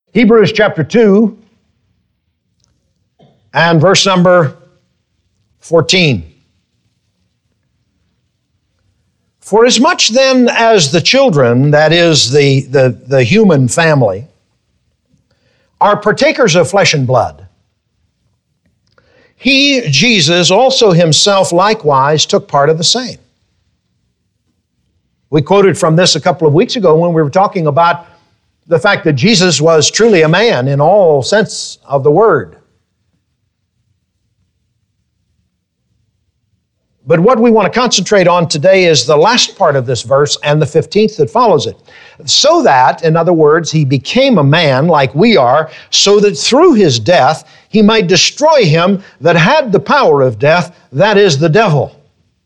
Hebrews chapter 2 and verse number 14. For as much then as the children, that is the human family, are partakers of flesh and blood, He, Jesus, also Himself likewise took part of the same. We quoted from this a couple of weeks ago when we were talking about the fact that Jesus was truly a man in all sense of the word. But what we want to concentrate on today is the last part of this verse and the 15th that follows it. So that, in other words, He became a man like we are, so that through His death He might destroy him that had the power of death, that is the devil.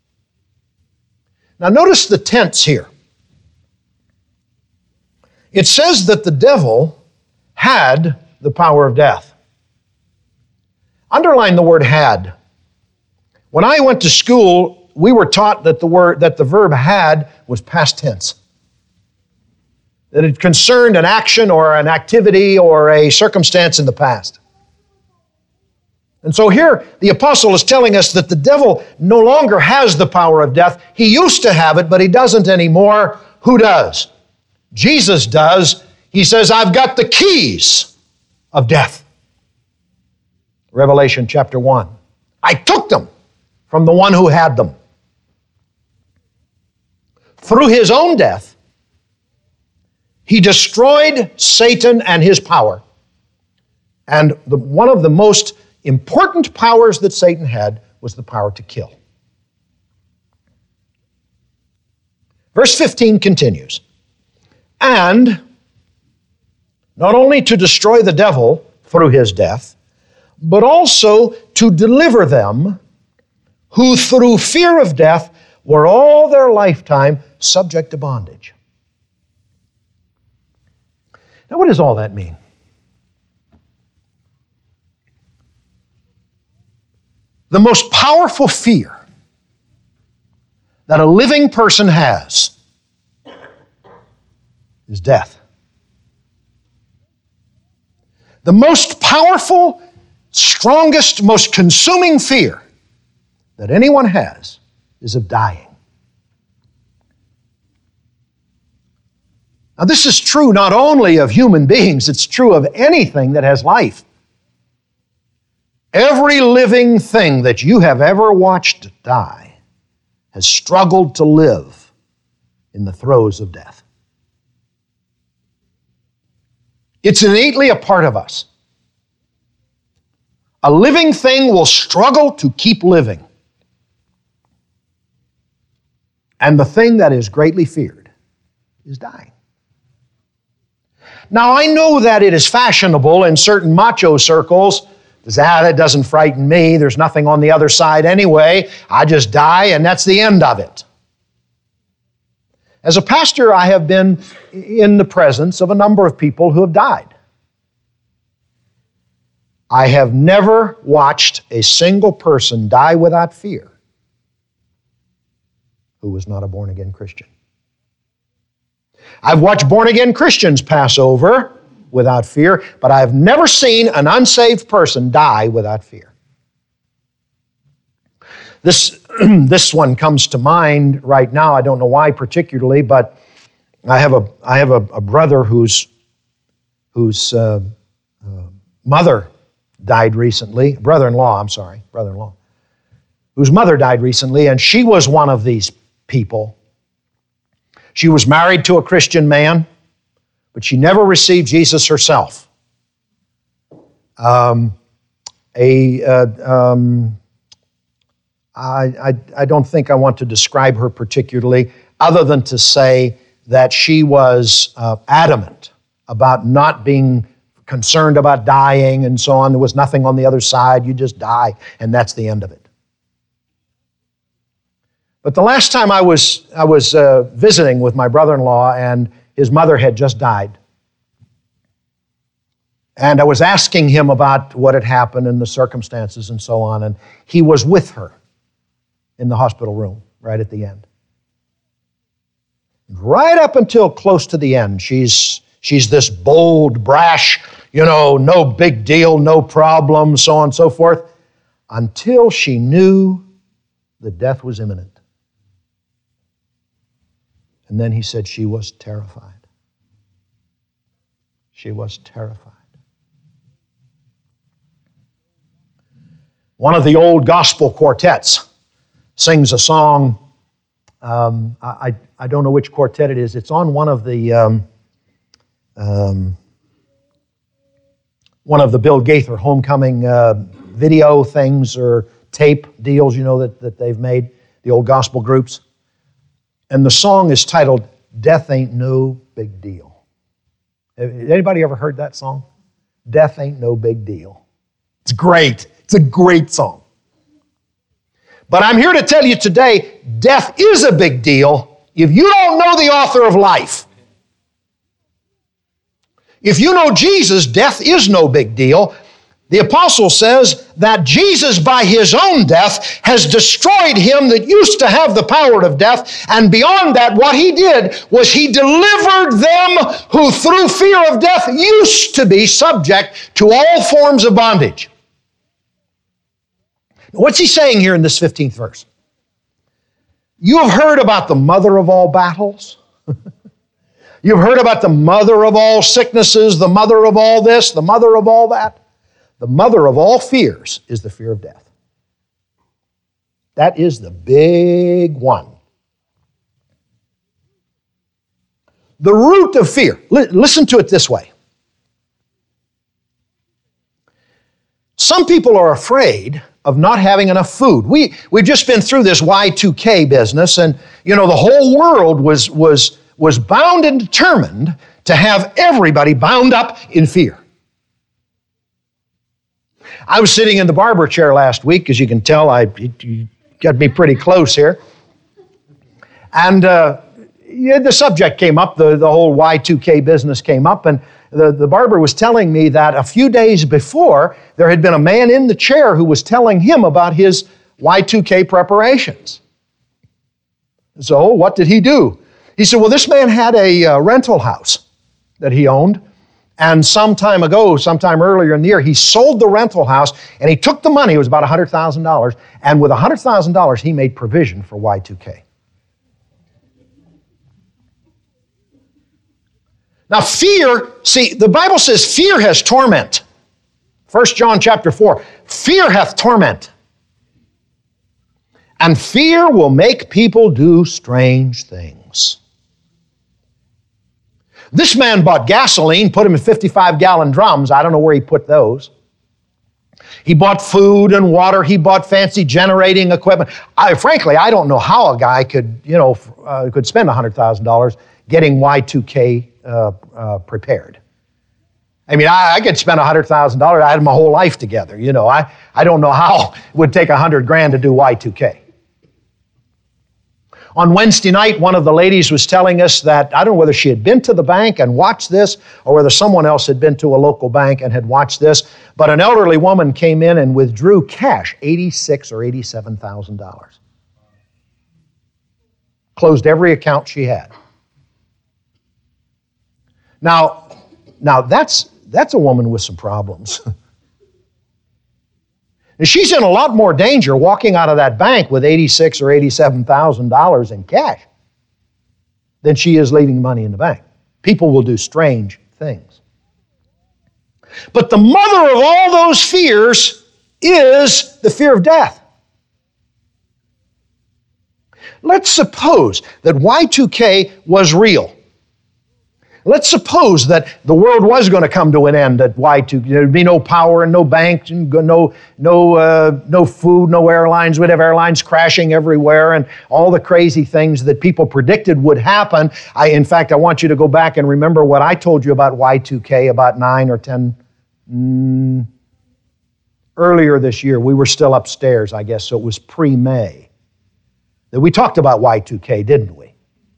Now notice the tense here. It says that the devil had the power of death. Underline the word had. When I went to school, we were taught that the verb had was past tense. That it concerned an action or an activity or a circumstance in the past. And so here the apostle is telling us that the devil no longer has the power of death. He used to have it, but he doesn't anymore. Who does? Jesus does. He says, I've got the keys of death. Revelation chapter 1. I took them from the one who had them. Through His own death, He destroyed Satan and his power. And one of the most important powers that Satan had was the power to kill. Verse 15 continues, and not only to destroy the devil through his death, but also to deliver them who through fear of death were all their lifetime subject to bondage. Now, what does all that mean? The most powerful fear that a living person has is death. The most powerful, strongest, most consuming fear that anyone has is of dying. Now, this is true not only of human beings, it's true of anything that has life. Every living thing that you have ever watched die has struggled to live in the throes of death. It's innately a part of us. A living thing will struggle to keep living. And the thing that is greatly feared is dying. Now, I know that it is fashionable in certain macho circles. That doesn't frighten me. There's nothing on the other side anyway. I just die and that's the end of it. As a pastor, I have been in the presence of a number of people who have died. I have never watched a single person die without fear who was not a born-again Christian. I've watched born-again Christians pass over without fear, but I've never seen an unsaved person die without fear. This one comes to mind right now. I don't know why particularly, but I have a brother whose mother died recently. Brother-in-law, whose mother died recently, and she was one of these people. She was married to a Christian man, but she never received Jesus herself. I don't think I want to describe her particularly, other than to say that she was adamant about not being concerned about dying and so on. There was nothing on the other side. You just die, and that's the end of it. But the last time I was visiting with my brother-in-law, and his mother had just died. And I was asking him about what had happened and the circumstances and so on, and he was with her in the hospital room right at the end. Right up until close to the end, she's She's this bold, brash, no big deal, no problem, so on and so forth, until she knew that death was imminent. And then he said she was terrified. She was terrified. One of the old gospel quartets sings a song. I don't know which quartet it is. It's on one of the Bill Gaither homecoming video things or tape deals, that they've made, the old gospel groups. And the song is titled, "Death Ain't No Big Deal." Anybody ever heard that song? Death Ain't No Big Deal. It's great. It's a great song. But I'm here to tell you today, death is a big deal if you don't know the author of life. If you know Jesus, death is no big deal. The apostle says that Jesus, by his own death, has destroyed him that used to have the power of death. And beyond that, what he did was he delivered them who through fear of death used to be subject to all forms of bondage. What's he saying here in this 15th verse? You have heard about the mother of all battles. You've heard about the mother of all sicknesses, the mother of all this, the mother of all that. The mother of all fears is the fear of death. That is the big one. The root of fear. Listen to it this way. Some people are afraid of not having enough food. We've just been through this Y2K business, and the whole world was bound and determined to have everybody bound up in fear. I was sitting in the barber chair last week. As you can tell, you got me pretty close here. And the subject came up, the whole Y2K business came up, and the barber was telling me that a few days before, there had been a man in the chair who was telling him about his Y2K preparations. So what did he do? He said, well, this man had a rental house that he owned, and sometime earlier in the year, he sold the rental house, and he took the money, it was about $100,000, and with $100,000, he made provision for Y2K. Now fear, see, the Bible says fear has torment. 1 John chapter 4, fear hath torment. And fear will make people do strange things. This man bought gasoline, put them in 55-gallon drums. I don't know where he put those. He bought food and water. He bought fancy generating equipment. Frankly, I don't know how a guy could spend $100,000 getting Y2K prepared. I mean, I could spend $100,000. I had my whole life together. I don't know how it would take $100,000 to do Y2K. On Wednesday night, one of the ladies was telling us that, I don't know whether she had been to the bank and watched this, or whether someone else had been to a local bank and had watched this, but an elderly woman came in and withdrew cash, $86,000 or $87,000. Closed every account she had. Now that's a woman with some problems. And she's in a lot more danger walking out of that bank with $86,000 or $87,000 in cash than she is leaving money in the bank. People will do strange things. But the mother of all those fears is the fear of death. Let's suppose that Y2K was real. Let's suppose that the world was going to come to an end at Y2K. There'd be no power and no banks and no food, no airlines. We'd have airlines crashing everywhere and all the crazy things that people predicted would happen. In fact, I want you to go back and remember what I told you about Y2K about 9 or 10 earlier this year. We were still upstairs, I guess, so it was pre-May. That we talked about Y2K, didn't we?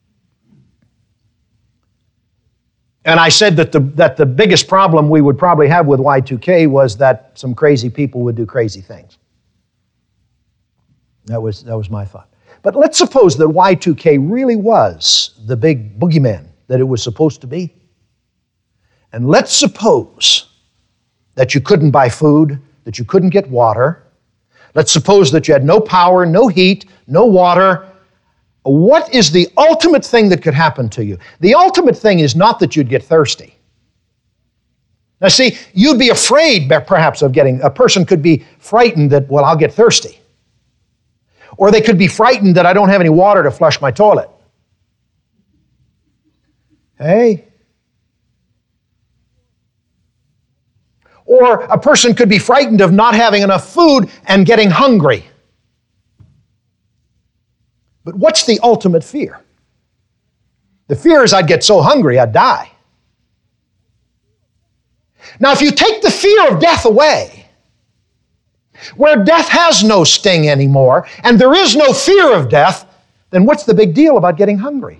And I said that the biggest problem we would probably have with Y2K was that some crazy people would do crazy things. That was my thought. But let's suppose that Y2K really was the big boogeyman that it was supposed to be. And let's suppose that you couldn't buy food, that you couldn't get water. Let's suppose that you had no power, no heat, no water. What is the ultimate thing that could happen to you? The ultimate thing is not that you'd get thirsty. Now see, you'd be afraid perhaps of a person could be frightened that, well, I'll get thirsty. Or they could be frightened that I don't have any water to flush my toilet. Hey? Or a person could be frightened of not having enough food and getting hungry. But what's the ultimate fear? The fear is I'd get so hungry I'd die. Now, if you take the fear of death away, where death has no sting anymore, and there is no fear of death, then what's the big deal about getting hungry?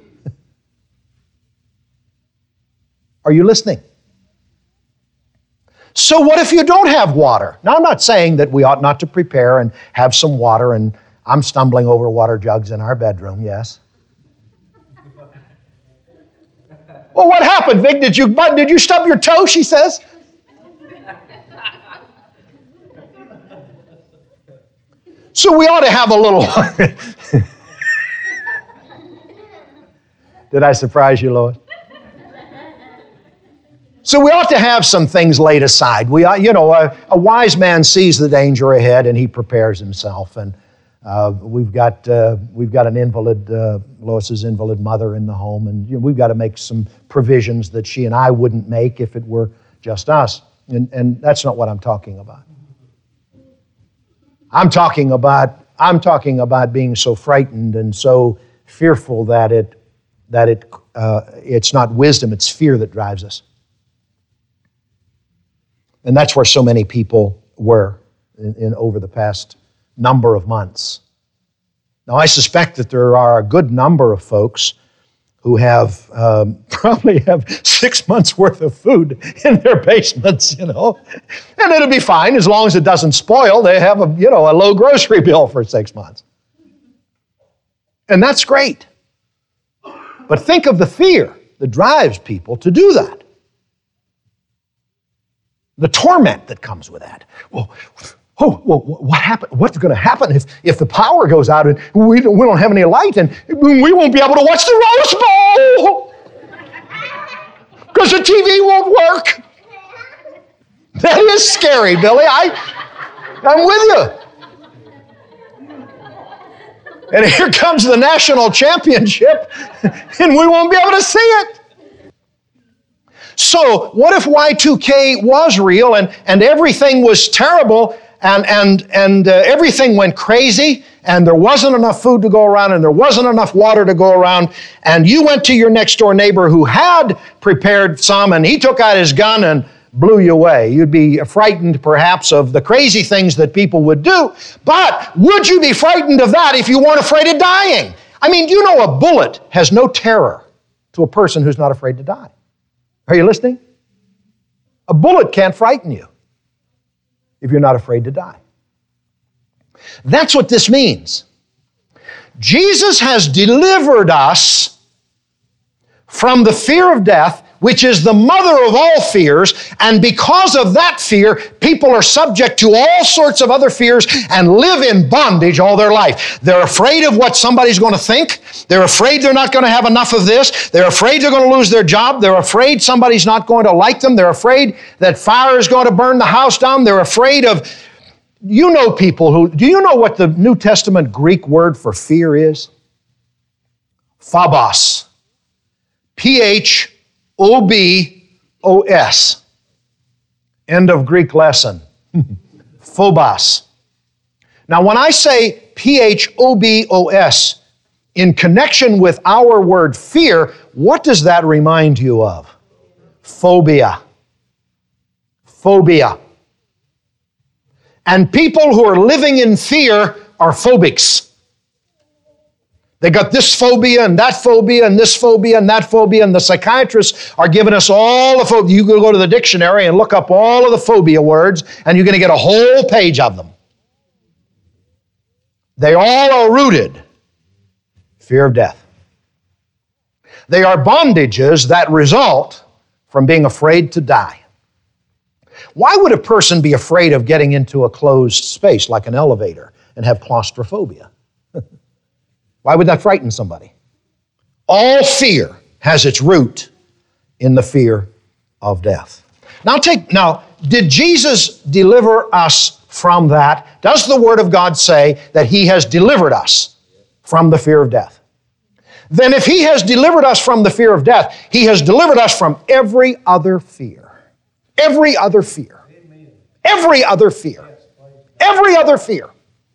Are you listening? So what if you don't have water? Now, I'm not saying that we ought not to prepare and have some water, and I'm stumbling over water jugs in our bedroom, yes. Well, what happened, Vic? Did you stub your toe, she says? So we ought to have a little... Did I surprise you, Lois? So we ought to have some things laid aside. We ought, a wise man sees the danger ahead and he prepares himself. And we've got an invalid, Lois's invalid mother in the home, and we've got to make some provisions that she and I wouldn't make if it were just us. And that's not what I'm talking about. I'm talking about being so frightened and so fearful that it's not wisdom, it's fear that drives us. And that's where so many people were in over the past number of months. Now, I suspect that there are a good number of folks who have probably have 6 months' worth of food in their basements, and it'll be fine as long as it doesn't spoil. They have a low grocery bill for 6 months, and that's great. But think of the fear that drives people to do that. The torment that comes with that. Well, what happened? What's going to happen if the power goes out and we don't have any light and we won't be able to watch the Rose Bowl because the TV won't work? That is scary, Billy. I'm with you. And here comes the national championship and we won't be able to see it. So what if Y2K was real and everything was terrible and everything went crazy and there wasn't enough food to go around and there wasn't enough water to go around, and you went to your next door neighbor who had prepared some and he took out his gun and blew you away? You'd be frightened perhaps of the crazy things that people would do, but would you be frightened of that if you weren't afraid of dying? I mean, a bullet has no terror to a person who's not afraid to die. Are you listening? A bullet can't frighten you if you're not afraid to die. That's what this means. Jesus has delivered us from the fear of death, which is the mother of all fears, and because of that fear, people are subject to all sorts of other fears and live in bondage all their life. They're afraid of what somebody's going to think. They're afraid they're not going to have enough of this. They're afraid they're going to lose their job. They're afraid somebody's not going to like them. They're afraid that fire is going to burn the house down. They're afraid of, people who, do you know what the New Testament Greek word for fear is? Phobos. Phobos. End of Greek lesson. Phobos. Now, when I say Phobos in connection with our word fear, what does that remind you of? Phobia. Phobia. And people who are living in fear are phobics. They got this phobia and that phobia and this phobia and that phobia, and the psychiatrists are giving us all the phobia. You can go to the dictionary and look up all of the phobia words, and you're going to get a whole page of them. They all are rooted. Fear of death. They are bondages that result from being afraid to die. Why would a person be afraid of getting into a closed space like an elevator and have claustrophobia? Why would that frighten somebody? All fear has its root in the fear of death. Now, did Jesus deliver us from that? Does the Word of God say that He has delivered us from the fear of death? Then if He has delivered us from the fear of death, He has delivered us from every other fear. Every other fear. Every other fear. Every other fear.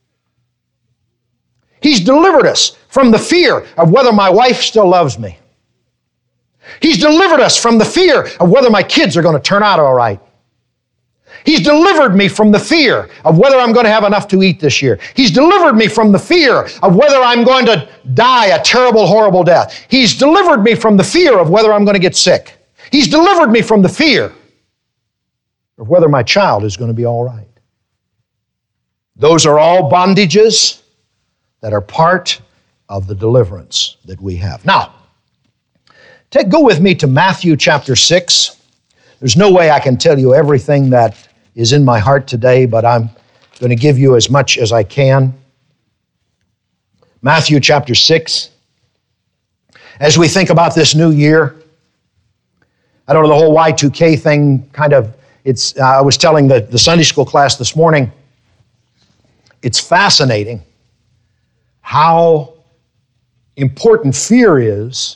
He's delivered us from the fear of whether my wife still loves me. He's delivered us from the fear of whether my kids are going to turn out all right. He's delivered me from the fear of whether I'm going to have enough to eat this year. He's delivered me from the fear of whether I'm going to die a terrible, horrible death. He's delivered me from the fear of whether I'm going to get sick. He's delivered me from the fear of whether my child is going to be all right. Those are all bondages that are part of the deliverance that we have. Now, go with me to Matthew chapter 6. There's no way I can tell you everything that is in my heart today, but I'm going to give you as much as I can. Matthew chapter 6. As we think about this new year, I don't know, the whole Y2K thing I was telling the Sunday school class this morning, it's fascinating how important fear is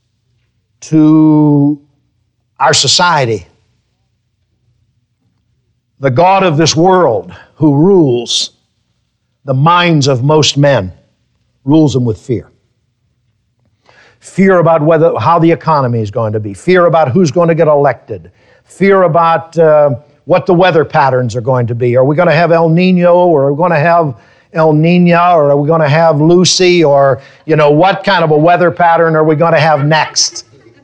to our society. The God of this world who rules the minds of most men rules them with fear. Fear about how the economy is going to be. Fear about who's going to get elected. Fear about what the weather patterns are going to be. Are we going to have El Nino, or are we going to have El Nina, or are we going to have Lucy, or, what kind of a weather pattern are we going to have next?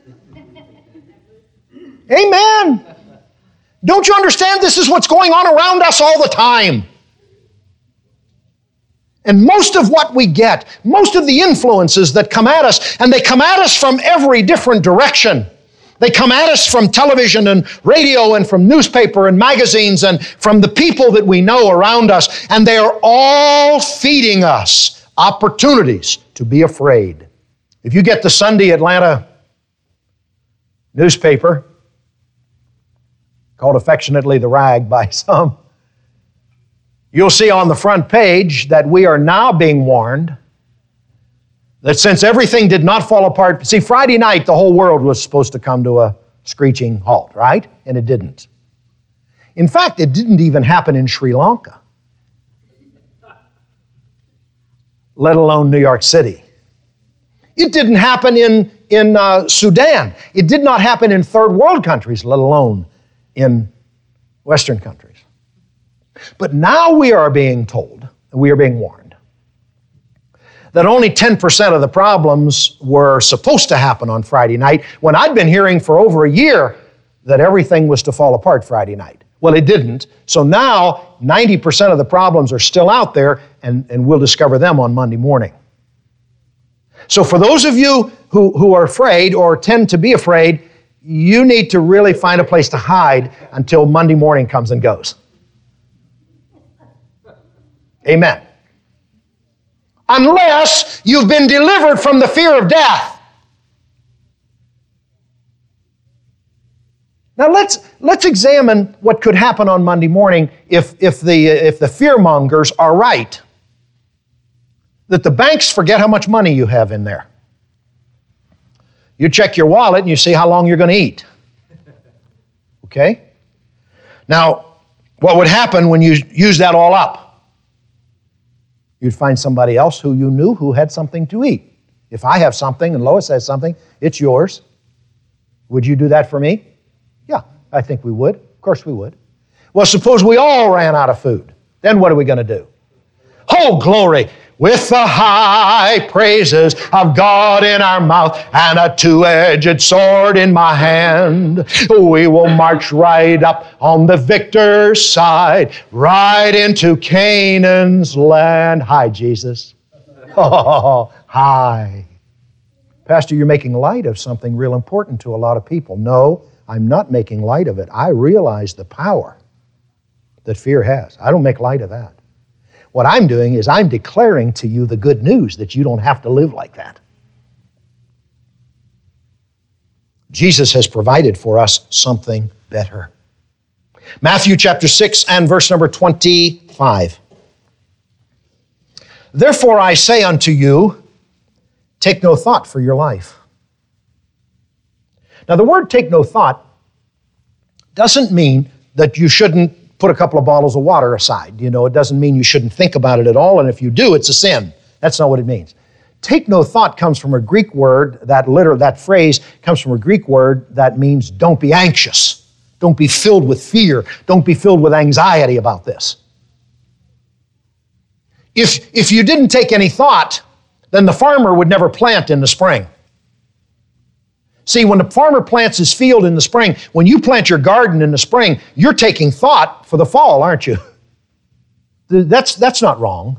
Amen. Don't you understand this is what's going on around us all the time? And most of what we get, most of the influences that come at us, and they come at us from every different direction. They come at us from television and radio and from newspaper and magazines and from the people that we know around us, and they are all feeding us opportunities to be afraid. If you get the Sunday Atlanta newspaper, called affectionately the Rag by some, you'll see on the front page that we are now being warned that since everything did not fall apart, see, Friday night the whole world was supposed to come to a screeching halt, right? And it didn't. In fact, it didn't even happen in Sri Lanka, let alone New York City. It didn't happen in Sudan. It did not happen in third world countries, let alone in Western countries. But now we are being told, we are being warned, that only 10% of the problems were supposed to happen on Friday night, when I'd been hearing for over a year that everything was to fall apart Friday night. Well, it didn't. So now 90% of the problems are still out there, and we'll discover them on Monday morning. So for those of you who are afraid or tend to be afraid, you need to really find a place to hide until Monday morning comes and goes. Amen. Unless you've been delivered from the fear of death. Now let's examine what could happen on Monday morning if the fearmongers are right. That the banks forget how much money you have in there. You check your wallet and you see how long you're going to eat. Okay? Now, what would happen when you use that all up? You'd find somebody else who you knew who had something to eat. If I have something and Lois has something, it's yours. Would you do that for me? Yeah, I think we would. Of course we would. Well, suppose we all ran out of food. Then what are we going to do? Oh, glory! With the high praises of God in our mouth and a two-edged sword in my hand, we will march right up on the victor's side, right into Canaan's land. Hi, Jesus. Oh, hi. Pastor, you're making light of something real important to a lot of people. No, I'm not making light of it. I realize the power that fear has. I don't make light of that. What I'm doing is I'm declaring to you the good news that you don't have to live like that. Jesus has provided for us something better. Matthew chapter 6 and verse number 25. Therefore I say unto you, take no thought for your life. Now the word take no thought doesn't mean that you shouldn't put a couple of bottles of water aside. You know, it doesn't mean you shouldn't think about it at all, and if you do, it's a sin. That's not what it means. Take no thought comes from a Greek word, that phrase comes from a Greek word that means don't be anxious. Don't be filled with fear. Don't be filled with anxiety about this. If you didn't take any thought, then the farmer would never plant in the spring. See, when the farmer plants his field in the spring, when you plant your garden in the spring, you're taking thought for the fall, aren't you? That's not wrong.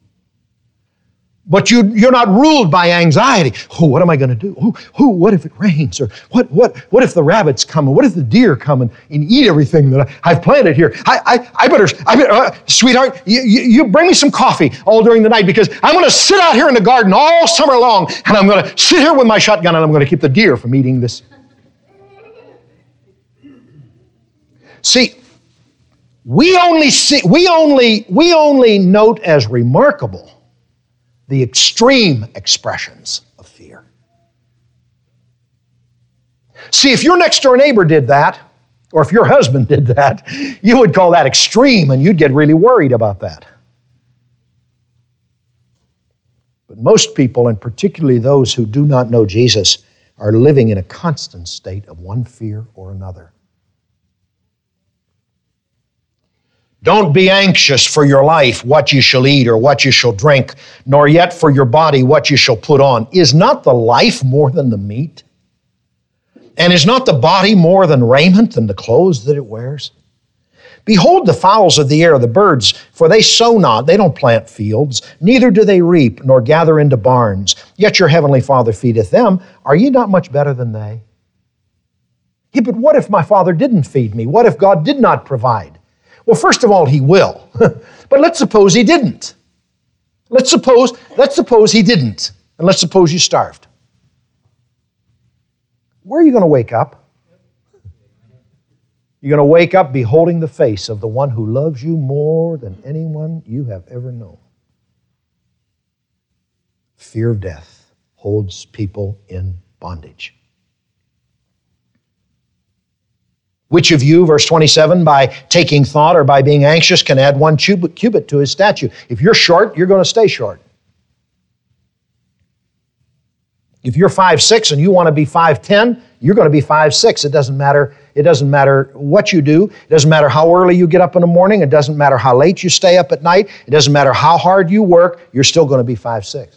But you're not ruled by anxiety. Oh, what am I going to do? What if it rains? Or what if the rabbits come? Or what if the deer come and eat everything that I've planted here? I better, sweetheart, you bring me some coffee all during the night because I'm going to sit out here in the garden all summer long and I'm going to sit here with my shotgun and I'm going to keep the deer from eating this. See, we only note as remarkable the extreme expressions of fear. See, if your next door neighbor did that, or if your husband did that, you would call that extreme and you'd get really worried about that. But most people, and particularly those who do not know Jesus, are living in a constant state of one fear or another. Don't be anxious for your life, what you shall eat or what you shall drink, nor yet for your body, what you shall put on. Is not the life more than the meat? And is not the body more than raiment, than the clothes that it wears? Behold the fowls of the air, the birds, for they sow not, they don't plant fields, neither do they reap, nor gather into barns. Yet your heavenly Father feedeth them. Are ye not much better than they? Yeah, but what if my Father didn't feed me? What if God did not provide? Well, first of all, He will. But let's suppose He didn't. Let's suppose He didn't. And let's suppose you starved. Where are you going to wake up? You're going to wake up beholding the face of the one who loves you more than anyone you have ever known. Fear of death holds people in bondage. Which of you, verse 27, by taking thought or by being anxious can add 1 cubit to his stature? If you're short, you're going to stay short. If you're 5'6" and you want to be 5'10", you're going to be 5'6". It doesn't matter what you do. It doesn't matter how early you get up in the morning. It doesn't matter how late you stay up at night. It doesn't matter how hard you work. You're still going to be 5'6".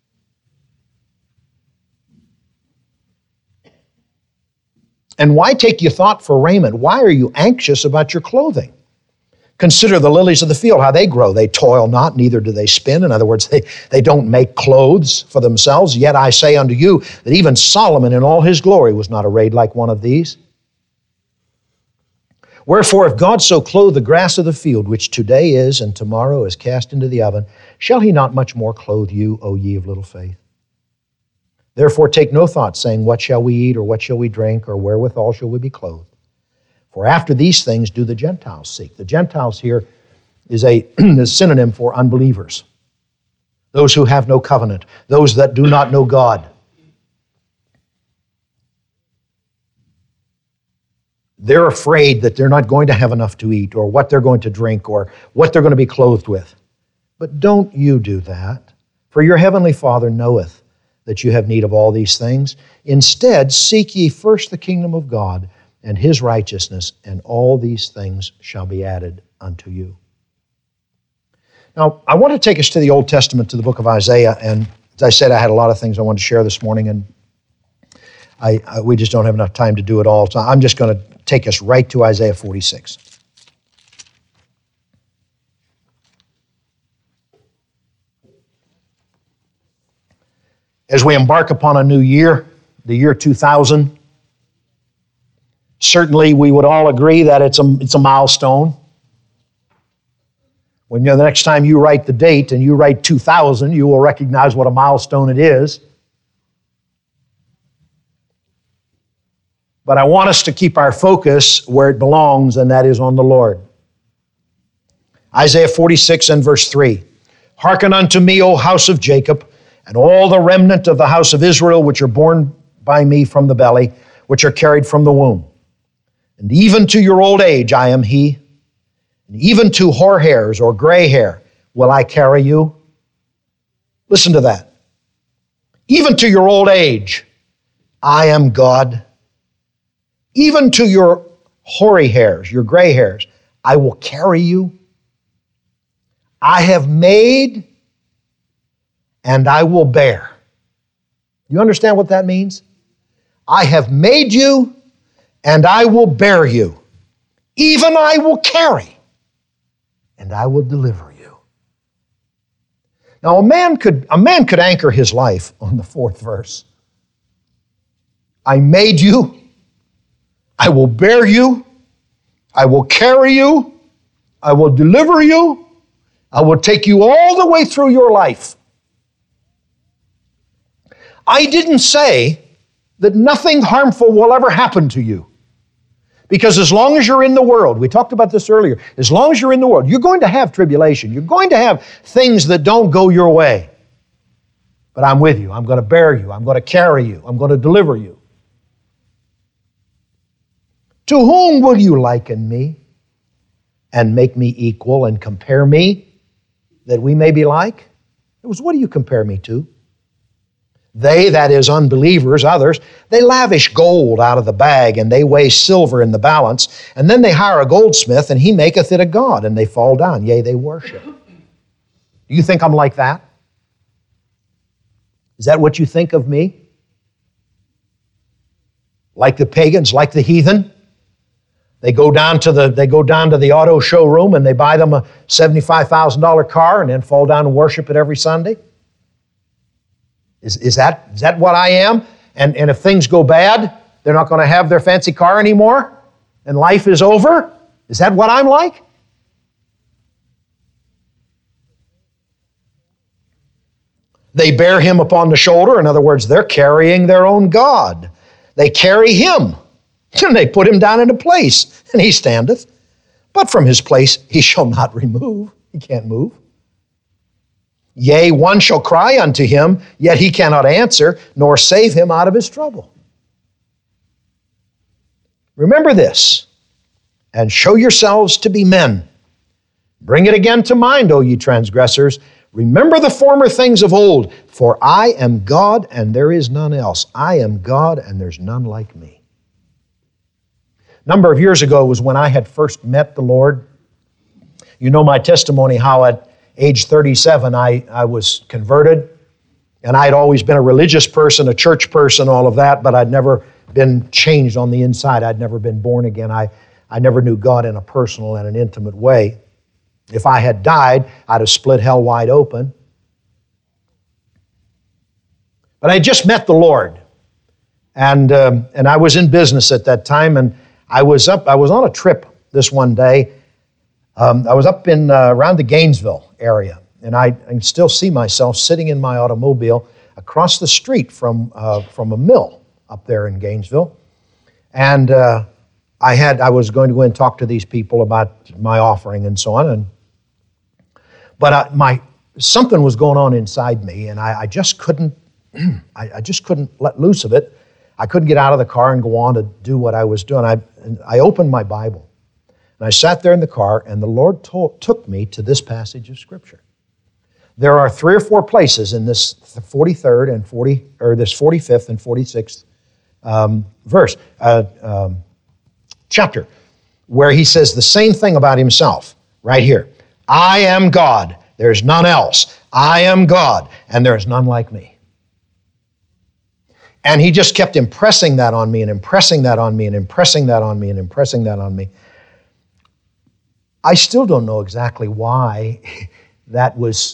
And why take you thought for raiment? Why are you anxious about your clothing? Consider the lilies of the field, how they grow. They toil not, neither do they spin. In other words, they don't make clothes for themselves. Yet I say unto you that even Solomon in all his glory was not arrayed like one of these. Wherefore, if God so clothe the grass of the field, which today is and tomorrow is cast into the oven, shall He not much more clothe you, O ye of little faith? Therefore take no thought, saying, what shall we eat, or what shall we drink, or wherewithal shall we be clothed? For after these things do the Gentiles seek. The Gentiles here is a synonym for unbelievers. Those who have no covenant. Those that do not know God. They're afraid that they're not going to have enough to eat, or what they're going to drink, or what they're going to be clothed with. But don't you do that, for your heavenly Father knoweth that you have need of all these things. Instead, seek ye first the kingdom of God and His righteousness, and all these things shall be added unto you. Now, I want to take us to the Old Testament, to the book of Isaiah, and as I said, I had a lot of things I wanted to share this morning, and we just don't have enough time to do it all, so I'm just going to take us right to Isaiah 46. As we embark upon a new year, the year 2000, Certainly, we would all agree that it's a milestone. When the next time you write the date and you write 2000, you will recognize what a milestone it is. But I want us to keep our focus where it belongs, and that is on the Lord. Isaiah 46 and verse 3. Hearken unto me, O house of Jacob, and all the remnant of the house of Israel, which are born by me from the belly, which are carried from the womb. And even to your old age I am he, and even to hoar hairs or gray hair will I carry you. Listen to that. Even to your old age I am God. Even to your hoary hairs, your gray hairs, I will carry you. I have made and I will bear. You understand what that means? I have made you and I will bear you. Even I will carry and I will deliver you. Now a man could anchor his life on the fourth verse. I made you, I will bear you, I will carry you, I will deliver you, I will take you all the way through your life. I didn't say that nothing harmful will ever happen to you. Because as long as you're in the world, we talked about this earlier, as long as you're in the world, you're going to have tribulation. You're going to have things that don't go your way. But I'm with you. I'm going to bear you. I'm going to carry you. I'm going to deliver you. To whom will you liken me and make me equal and compare me that we may be like? It was, what do you compare me to? They, that is unbelievers, others, they lavish gold out of the bag, and they weigh silver in the balance, and then they hire a goldsmith, and he maketh it a god, and they fall down, yea, they worship. Do you think I'm like that? Is that what you think of me? Like the pagans, like the heathen? They go down to the auto showroom and they buy them a $75,000 car and then fall down and worship it every Sunday? Is that what I am? And if things go bad, they're not going to have their fancy car anymore? And life is over? Is that what I'm like? They bear him upon the shoulder. In other words, they're carrying their own God. They carry him, and they put him down in a place, and he standeth. But from his place he shall not remove. He can't move. Yea, one shall cry unto him, yet he cannot answer, nor save him out of his trouble. Remember this, and show yourselves to be men. Bring it again to mind, O ye transgressors. Remember the former things of old, for I am God and there is none else. I am God and there's none like me. A number of years ago was when I had first met the Lord. You know my testimony, how at age 37 I was converted, and I had always been a religious person, a church person, all of that, but I'd never been changed on the inside. I'd never been born again. I never knew God in a personal and an intimate way. If I had died, I'd have split hell wide open. But I just met the Lord, and I was in business at that time, and I was on a trip this one day. I was up in around the Gainesville area, and I can still see myself sitting in my automobile across the street from a mill up there in Gainesville, and I was going to go and talk to these people about my offering and so on, but something was going on inside me, and I just couldn't I just couldn't let loose of it. I couldn't get out of the car and go on to do what I was doing. I opened my Bible, and I sat there in the car, and the Lord took me to this passage of Scripture. There are 3 or 4 places in this 43rd and this 45th and 46th chapter, where he says the same thing about himself right here. I am God, there's none else. I am God, and there's none like me. And he just kept impressing that on me and impressing that on me and impressing that on me and impressing that on me. I still don't know exactly why that was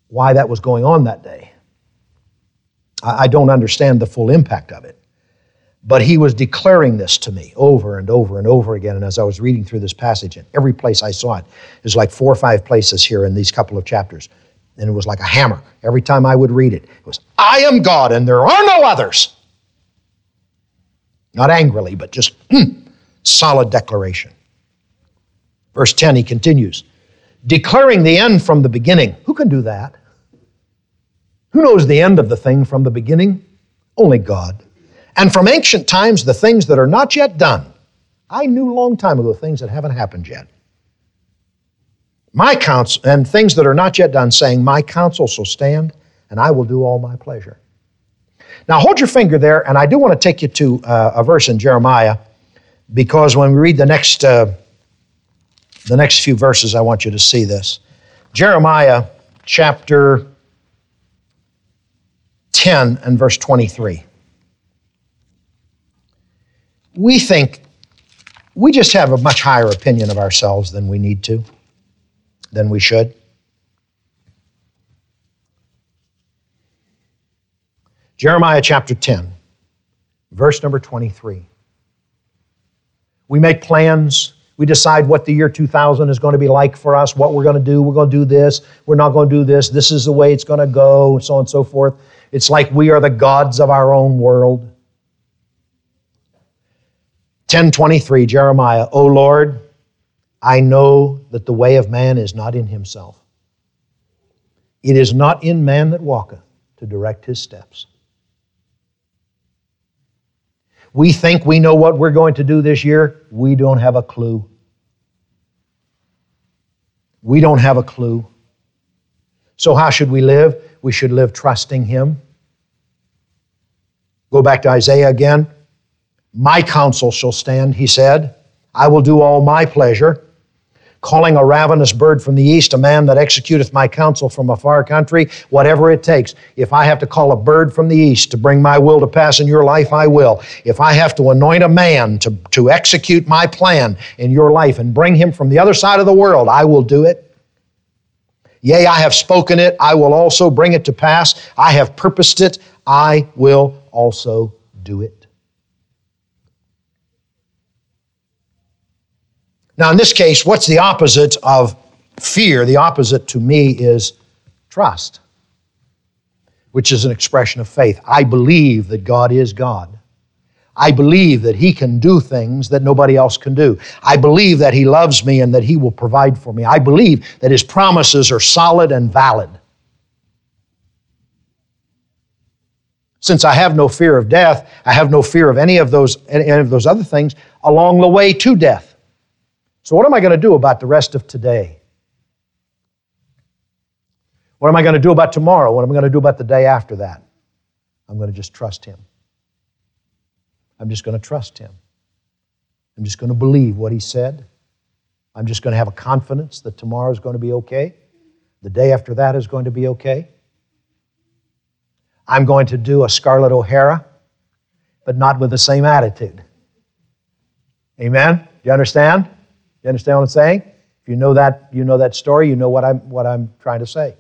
going on that day. I don't understand the full impact of it. But he was declaring this to me over and over and over again. And as I was reading through this passage, and every place I saw it, there's like 4 or 5 places here in these couple of chapters. And it was like a hammer. Every time I would read it, it was, I am God and there are no others. Not angrily, but just solid declaration. Verse 10, he continues, declaring the end from the beginning. Who can do that? Who knows the end of the thing from the beginning? Only God. And from ancient times, the things that are not yet done. I knew a long time ago things that haven't happened yet. My counsel, and things that are not yet done, saying, my counsel shall stand, and I will do all my pleasure. Now hold your finger there, and I do want to take you to a verse in Jeremiah, because when we read the next few verses, I want you to see this. Jeremiah chapter 10 and verse 23. We think we just have a much higher opinion of ourselves than we need to, than we should. Jeremiah chapter 10, verse number 23. We make plans. We decide what the year 2000 is going to be like for us, what we're going to do. We're going to do this. We're not going to do this. This is the way it's going to go, and so on and so forth. It's like we are the gods of our own world. 10:23, Jeremiah, O Lord, I know that the way of man is not in himself. It is not in man that walketh to direct his steps. We think we know what we're going to do this year. We don't have a clue. We don't have a clue. So how should we live? We should live trusting Him. Go back to Isaiah again. My counsel shall stand, he said. I will do all my pleasure. Calling a ravenous bird from the east, a man that executeth my counsel from a far country, whatever it takes. If I have to call a bird from the east to bring my will to pass in your life, I will. If I have to anoint a man to execute my plan in your life and bring him from the other side of the world, I will do it. Yea, I have spoken it, I will also bring it to pass. I have purposed it, I will also do it. Now, in this case, what's the opposite of fear? The opposite to me is trust, which is an expression of faith. I believe that God is God. I believe that He can do things that nobody else can do. I believe that He loves me and that He will provide for me. I believe that His promises are solid and valid. Since I have no fear of death, I have no fear of any of those other things along the way to death. So what am I going to do about the rest of today? What am I going to do about tomorrow? What am I going to do about the day after that? I'm going to just trust Him. I'm just going to trust Him. I'm just going to believe what He said. I'm just going to have a confidence that tomorrow is going to be okay. The day after that is going to be okay. I'm going to do a Scarlett O'Hara, but not with the same attitude. Amen? Do you understand? You understand what I'm saying? If you know that story, you know what I'm trying to say.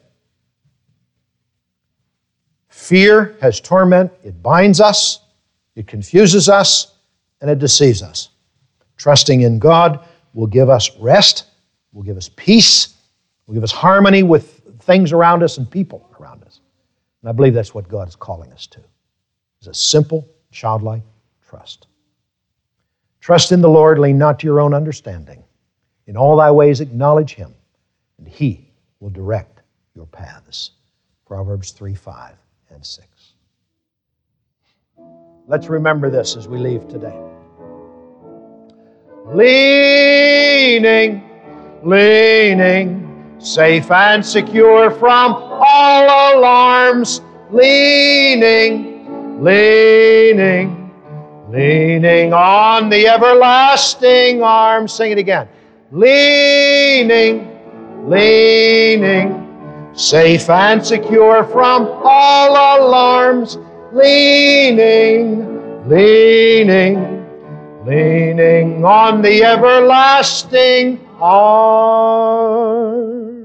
Fear has torment. It binds us, it confuses us, and it deceives us. Trusting in God will give us rest, will give us peace, will give us harmony with things around us and people around us. And I believe that's what God is calling us to. It's a simple, childlike trust. Trust in the Lord, lean not to your own understanding. In all thy ways acknowledge Him, and He will direct your paths. Proverbs 3:5 and 6. Let's remember this as we leave today. Leaning, safe and secure from all alarms. Leaning on the everlasting arms. Sing it again. Leaning, safe and secure from all alarms. Leaning on the everlasting arms.